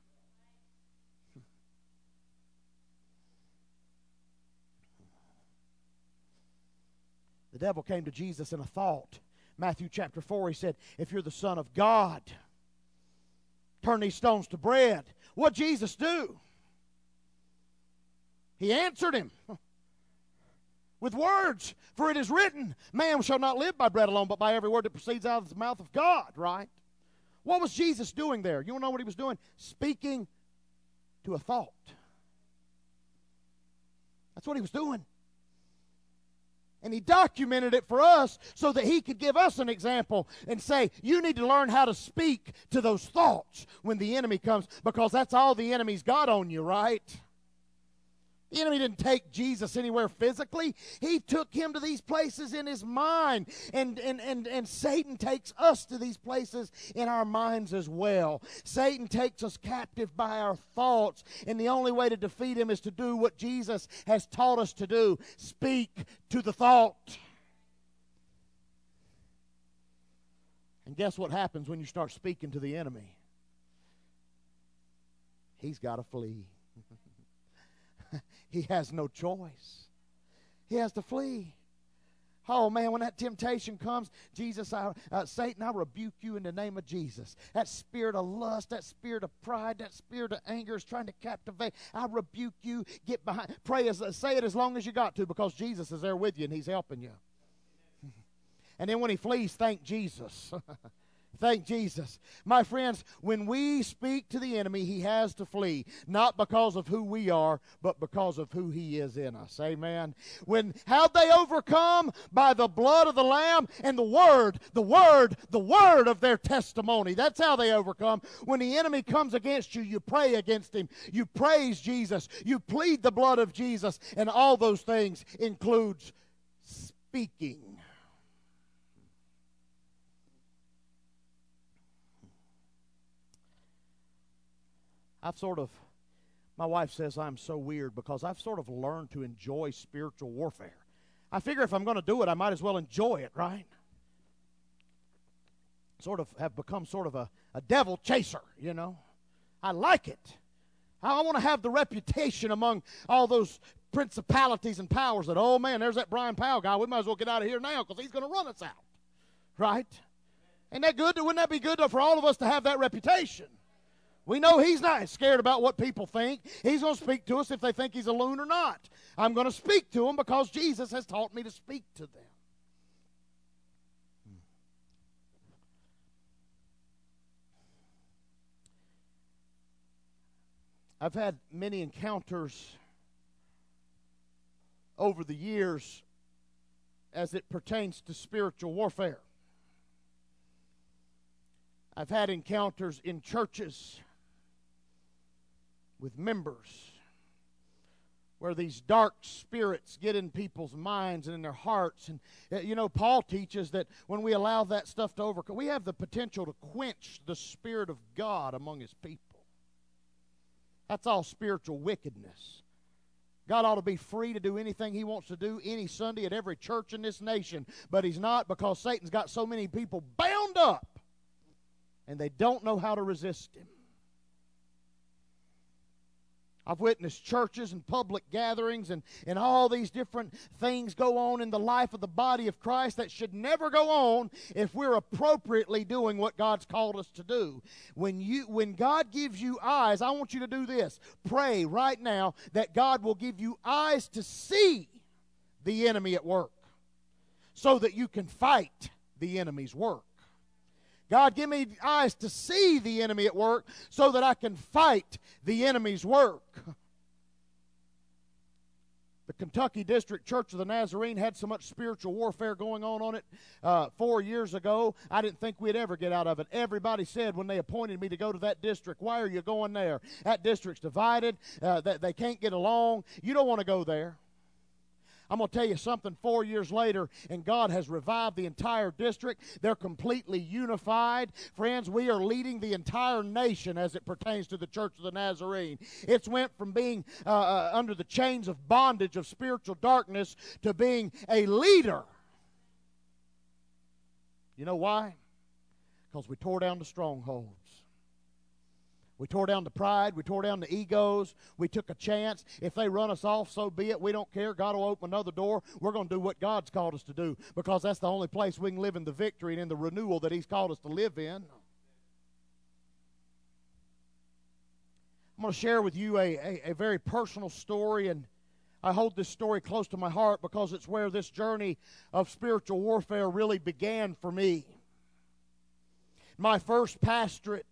The devil came to Jesus in a thought. Matthew chapter 4, he said, "If you're the Son of God, turn these stones to bread." What'd Jesus do? He answered him with words. "For it is written, man shall not live by bread alone, but by every word that proceeds out of the mouth of God," right? What was Jesus doing there? You want to know what he was doing? Speaking to a thought. That's what he was doing. And he documented it for us so that he could give us an example and say, you need to learn how to speak to those thoughts when the enemy comes, because that's all the enemy's got on you, right? The enemy didn't take Jesus anywhere physically. He took him to these places in his mind. And Satan takes us to these places in our minds as well. Satan takes us captive by our thoughts. And the only way to defeat him is to do what Jesus has taught us to do. Speak to the thought. And guess what happens when you start speaking to the enemy? He's got to flee. He has no choice. He has to flee. Oh, man, when that temptation comes, Satan, I rebuke you in the name of Jesus. That spirit of lust, that spirit of pride, that spirit of anger is trying to captivate. I rebuke you. Get behind. Say it as long as you got to, because Jesus is there with you and he's helping you. And then when he flees, thank Jesus. Thank Jesus. My friends, when we speak to the enemy, he has to flee, not because of who we are, but because of who he is in us. Amen. How'd they overcome? By the blood of the Lamb and the word of their testimony. That's how they overcome. When the enemy comes against you, you pray against him. You praise Jesus. You plead the blood of Jesus. And all those things includes speaking. My wife says I'm so weird because I've sort of learned to enjoy spiritual warfare. I figure if I'm going to do it, I might as well enjoy it, right? Sort of have become sort of a devil chaser, you know. I like it. I want to have the reputation among all those principalities and powers that, oh man, there's that Brian Powell guy. We might as well get out of here now because he's going to run us out, right? Ain't that good? Wouldn't that be good for all of us to have that reputation? We know he's not scared about what people think. He's going to speak to us if they think he's a loon or not. I'm going to speak to them because Jesus has taught me to speak to them. I've had many encounters over the years as it pertains to spiritual warfare. I've had encounters in churches with members where these dark spirits get in people's minds and in their hearts. And, Paul teaches that when we allow that stuff to overcome, we have the potential to quench the Spirit of God among His people. That's all spiritual wickedness. God ought to be free to do anything He wants to do any Sunday at every church in this nation, but He's not, because Satan's got so many people bound up and they don't know how to resist him. I've witnessed churches and public gatherings and all these different things go on in the life of the body of Christ that should never go on if we're appropriately doing what God's called us to do. When God gives you eyes, I want you to do this. Pray right now that God will give you eyes to see the enemy at work so that you can fight the enemy's work. God, give me eyes to see the enemy at work so that I can fight the enemy's work. The Kentucky District Church of the Nazarene had so much spiritual warfare going on it 4 years ago. I didn't think we'd ever get out of it. Everybody said when they appointed me to go to that district, "Why are you going there? That district's divided. They can't get along. You don't want to go there." I'm going to tell you something, 4 years later, and God has revived the entire district. They're completely unified. Friends, we are leading the entire nation as it pertains to the Church of the Nazarene. It's went from being under the chains of bondage of spiritual darkness to being a leader. You know why? Because we tore down the strongholds. We tore down the pride. We tore down the egos. We took a chance. If they run us off, so be it. We don't care. God will open another door. We're going to do what God's called us to do, because that's the only place we can live in the victory and in the renewal that He's called us to live in. I'm going to share with you a very personal story, and I hold this story close to my heart because it's where this journey of spiritual warfare really began for me. My first pastorate,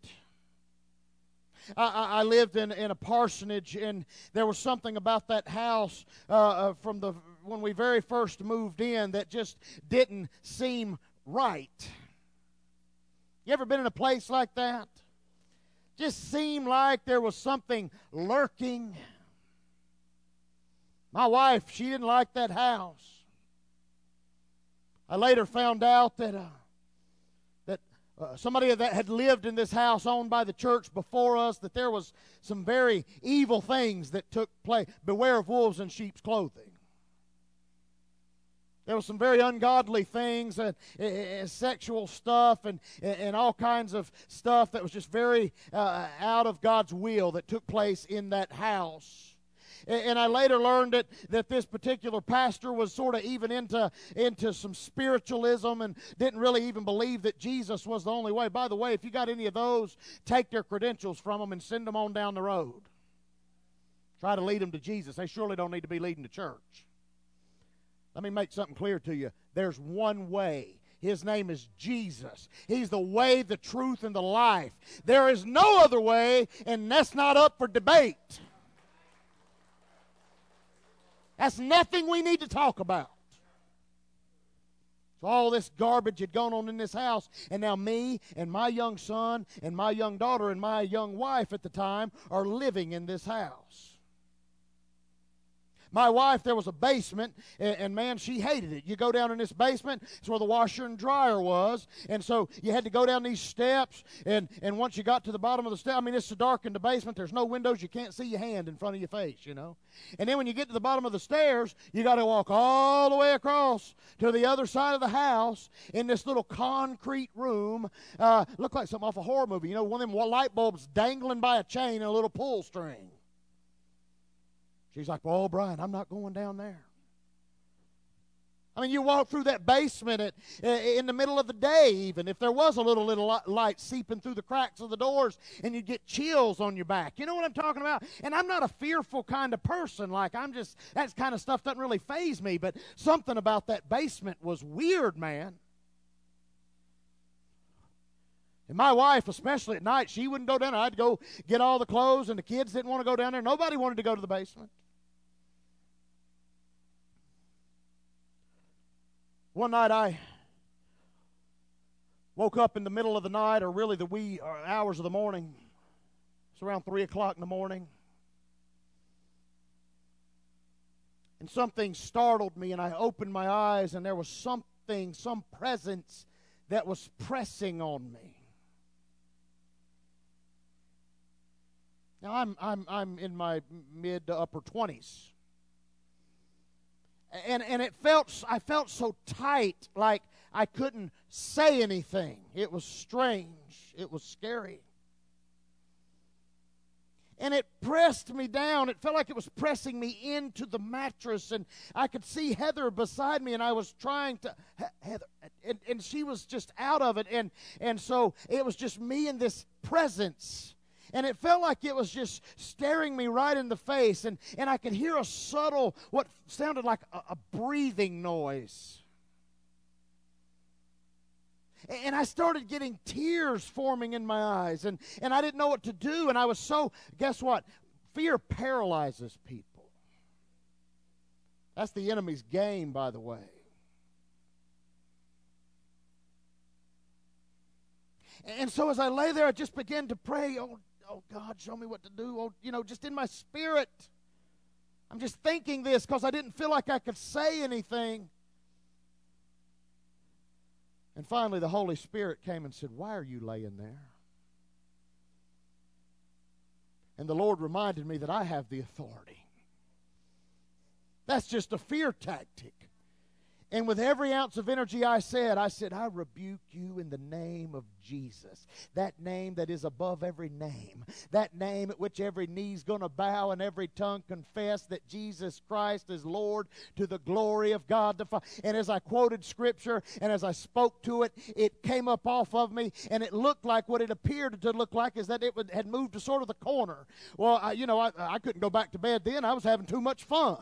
I lived in a parsonage, and there was something about that house when we very first moved in that just didn't seem right. You ever been in a place like that? Just seemed like there was something lurking. My wife, she didn't like that house. I later found out that somebody that had lived in this house owned by the church before us, that there was some very evil things that took place. Beware of wolves in sheep's clothing. There was some very ungodly things, sexual stuff, and all kinds of stuff that was just very out of God's will that took place in that house. And I later learned that this particular pastor was sort of even into some spiritualism and didn't really even believe that Jesus was the only way. By the way, if you got any of those, take their credentials from them and send them on down the road. Try to lead them to Jesus. They surely don't need to be leading to church. Let me make something clear to you. There's one way. His name is Jesus. He's the way, the truth, and the life. There is no other way, and that's not up for debate. That's nothing we need to talk about. So all this garbage had gone on in this house, and now me and my young son and my young daughter and my young wife at the time are living in this house. My wife, there was a basement, and man, she hated it. You go down in this basement, it's where the washer and dryer was, and so you had to go down these steps, and once you got to the bottom of the step, I mean, it's so dark in the basement, there's no windows, you can't see your hand in front of your face, you know. And then when you get to the bottom of the stairs, you got to walk all the way across to the other side of the house in this little concrete room. Looked like something off a horror movie, you know, one of them light bulbs dangling by a chain and a little pull string. She's like, "Well, Brian, I'm not going down there." I mean, you walk through that basement in the middle of the day, even if there was a little light seeping through the cracks of the doors, and you'd get chills on your back. You know what I'm talking about? And I'm not a fearful kind of person. Like, that kind of stuff doesn't really faze me, but something about that basement was weird, man. And my wife, especially at night, she wouldn't go down there. I'd go get all the clothes, and the kids didn't want to go down there. Nobody wanted to go to the basement. One night I woke up in the middle of the night, or really the wee hours of the morning. It's around 3 o'clock in the morning. And something startled me, and I opened my eyes, and there was some presence that was pressing on me. Now, I'm in my mid to upper 20s. And I felt so tight, like I couldn't say anything. It was strange. It was scary. And it pressed me down. It felt like it was pressing me into the mattress. And I could see Heather beside me, and I was trying to, Heather, and she was just out of it. And so it was just me and this presence. And it felt like it was just staring me right in the face. And I could hear a subtle, what sounded like a breathing noise. And I started getting tears forming in my eyes. And I didn't know what to do. And I was so, guess what? Fear paralyzes people. That's the enemy's game, by the way. And so as I lay there, I just began to pray, oh God, show me what to do. Oh, just in my spirit. I'm just thinking this because I didn't feel like I could say anything. And finally, the Holy Spirit came and said, why are you laying there? And the Lord reminded me that I have the authority. That's just a fear tactic. And with every ounce of energy I said, I rebuke you in the name of Jesus. That name that is above every name. That name at which every knee's going to bow and every tongue confess that Jesus Christ is Lord to the glory of God the Father. And as I quoted Scripture and as I spoke to it, it came up off of me, and it looked like what it appeared to look like is that it had moved to sort of the corner. Well, I couldn't go back to bed then. I was having too much fun.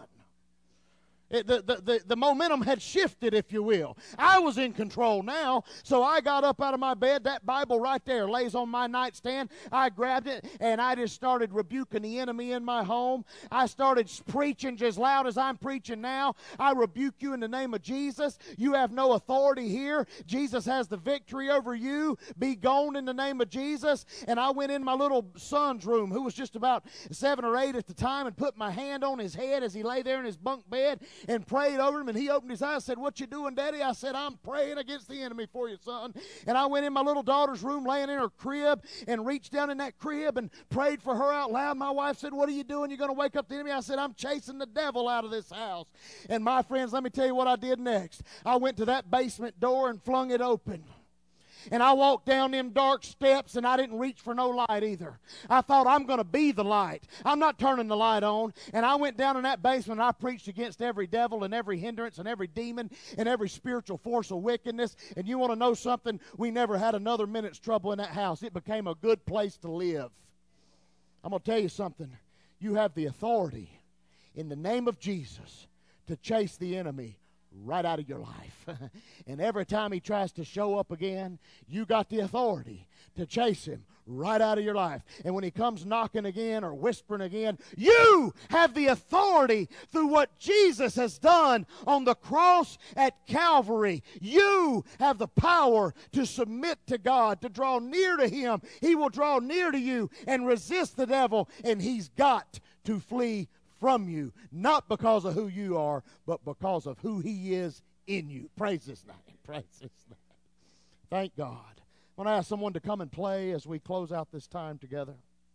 The momentum had shifted, if you will. I was in control now, so I got up out of my bed. That Bible right there lays on my nightstand. I grabbed it, and I just started rebuking the enemy in my home. I started preaching just as loud as I'm preaching now. I rebuke you in the name of Jesus. You have no authority here. Jesus has the victory over you. Be gone in the name of Jesus. And I went in my little son's room, who was just about 7 or 8 at the time, and put my hand on his head as he lay there in his bunk bed, and prayed over him. And he opened his eyes and said, what you doing, Daddy? I said, I'm praying against the enemy for you, son. And I went in my little daughter's room, laying in her crib, and reached down in that crib and prayed for her out loud. My wife said, what are you doing? You're going to wake up the enemy? I said, I'm chasing the devil out of this house. And my friends, let me tell you what I did next. I went to that basement door and flung it open. And I walked down them dark steps, and I didn't reach for no light either. I thought, I'm going to be the light. I'm not turning the light on. And I went down in that basement, and I preached against every devil and every hindrance and every demon and every spiritual force of wickedness. And you want to know something? We never had another minute's trouble in that house. It became a good place to live. I'm going to tell you something. You have the authority in the name of Jesus to chase the enemy right out of your life. And every time he tries to show up again, you got the authority to chase him right out of your life. And when he comes knocking again or whispering again, you have the authority through what Jesus has done on the cross at Calvary. You have the power to submit to God, to draw near to him. He will draw near to you and resist the devil, and he's got to flee from you, not because of who you are, but because of who he is in you. Praise his name. Praise his name. Thank God. I want to ask someone to come and play as we close out this time together.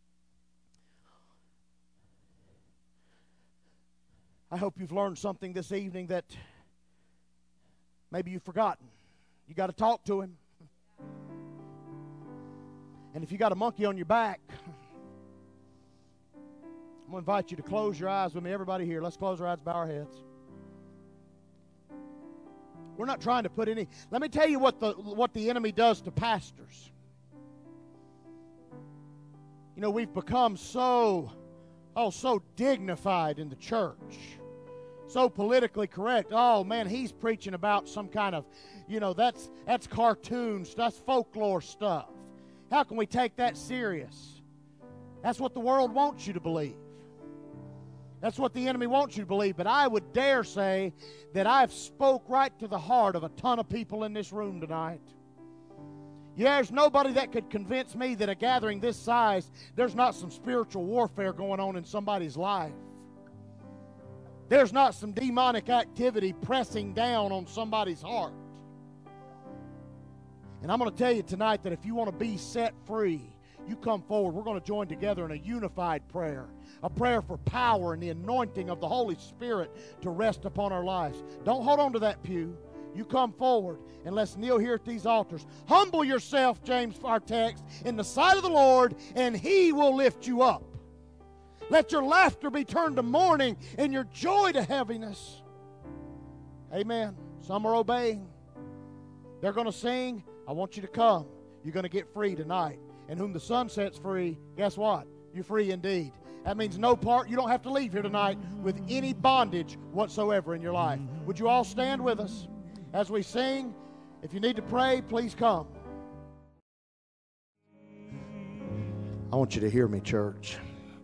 I hope you've learned something this evening that maybe you've forgotten. You got to talk to him. And if you got a monkey on your back, I'm going to invite you to close your eyes with me. Everybody here, let's close our eyes, bow our heads. We're not trying to put any... Let me tell you what the enemy does to pastors. You know, we've become so dignified in the church. So politically correct. Oh, man, he's preaching about some kind of, that's cartoons. That's folklore stuff. How can we take that serious? That's what the world wants you to believe. That's what the enemy wants you to believe. But I would dare say that I've spoke right to the heart of a ton of people in this room tonight. Yeah, there's nobody that could convince me that a gathering this size, there's not some spiritual warfare going on in somebody's life. There's not some demonic activity pressing down on somebody's heart. And I'm going to tell you tonight that if you want to be set free, you come forward. We're going to join together in a unified prayer. A prayer for power and the anointing of the Holy Spirit to rest upon our lives. Don't hold on to that pew. You come forward and let's kneel here at these altars. Humble yourself, James, our text, in the sight of the Lord, and He will lift you up. Let your laughter be turned to mourning and your joy to heaviness. Amen. Some are obeying. They're going to sing. I want you to come. You're going to get free tonight. And whom the Son sets free, guess what? You're free indeed. That means no part. You don't have to leave here tonight with any bondage whatsoever in your life. Would you all stand with us as we sing? If you need to pray, please come. I want you to hear me, church.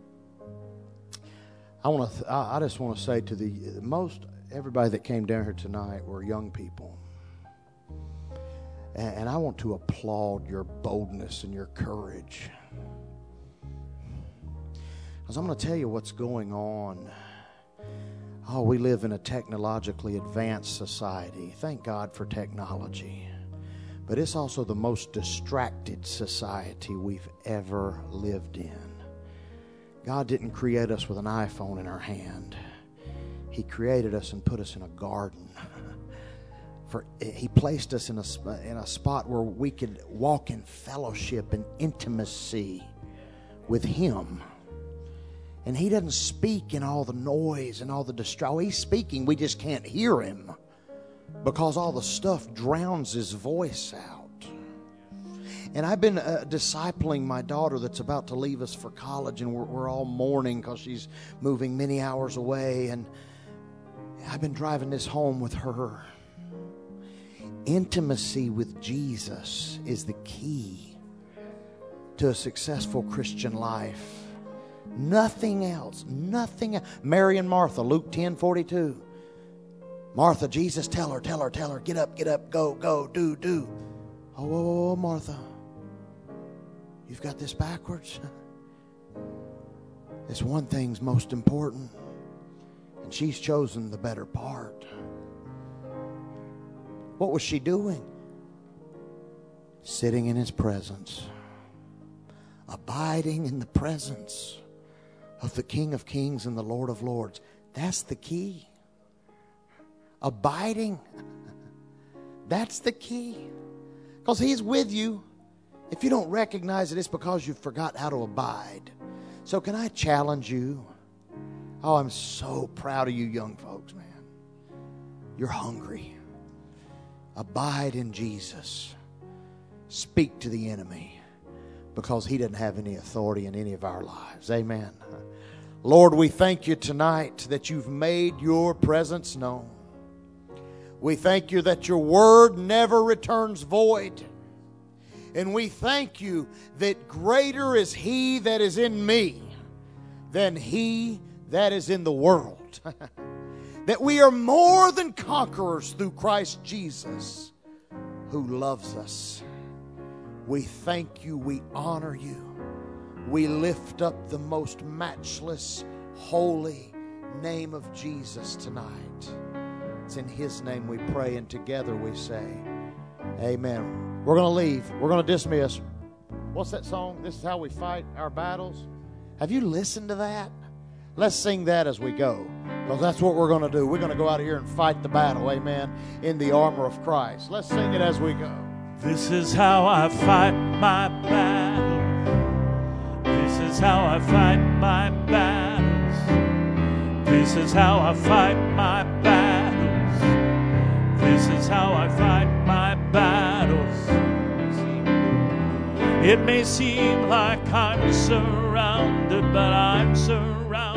I just want to say to the everybody that came down here tonight were young people. And I want to applaud your boldness and your courage. Because I'm going to tell you what's going on. Oh, we live in a technologically advanced society. Thank God for technology. But it's also the most distracted society we've ever lived in. God didn't create us with an iPhone in our hand. He created us and put us in a garden. He placed us in a spot where we could walk in fellowship and intimacy with Him. And He doesn't speak in all the noise and all the distraction. He's speaking, we just can't hear Him because all the stuff drowns His voice out. And I've been discipling my daughter that's about to leave us for college, and we're all mourning because she's moving many hours away. And I've been driving this home with her. Intimacy with Jesus is the key to a successful Christian life. Nothing else. Nothing else. Mary and Martha, Luke 10:42. Martha, Jesus, tell her, get up, go, do. Oh, Martha, you've got this backwards. This one thing's most important, and she's chosen the better part. What was she doing? Sitting in His presence. Abiding in the presence of the King of Kings and the Lord of Lords. That's the key. Abiding. That's the key. Because He's with you. If you don't recognize it, it's because you forgot how to abide. So can I challenge you? Oh, I'm so proud of you young folks, man. You're hungry. Abide in Jesus. Speak to the enemy because he doesn't have any authority in any of our lives. Amen. Lord, we thank you tonight that you've made your presence known. We thank you that your word never returns void. And we thank you that greater is he that is in me than he that is in the world. That we are more than conquerors through Christ Jesus who loves us. We thank you. We honor you. We lift up the most matchless, holy name of Jesus tonight. It's in His name we pray, and together we say, amen. We're going to leave. We're going to dismiss. What's that song? This is how we fight our battles. Have you listened to that? Let's sing that as we go, because that's what we're going to do. We're going to go out here and fight the battle, amen, in the armor of Christ. Let's sing it as we go. This is how I fight my battle. This is how I fight my battles. This is how I fight my battles. This is how I fight my battles. It may seem like I'm surrounded, but I'm surrounded